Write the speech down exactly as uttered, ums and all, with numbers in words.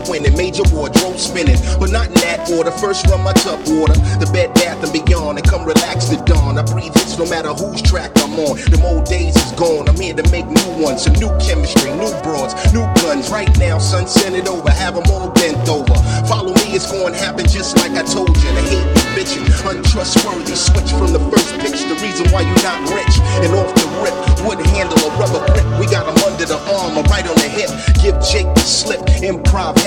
winning, major wardrobe spinning, but not in that order. First run my tub water, the Bed Bath and Beyond, and come relax to dawn. I breathe hits no matter whose track I'm on. Them old days is gone, I'm here to make new ones. Some new chemistry, new broads, new guns. Right now, son, send it over, have them all bent over. Follow me, it's gonna happen just like I told you. The hate and bitching, untrustworthy, switch from the first pitch. The reason why you not rich, and off the rip, wood handle a rubber grip. We got them under the arm or right on the hip. Give Jake the slip, improv.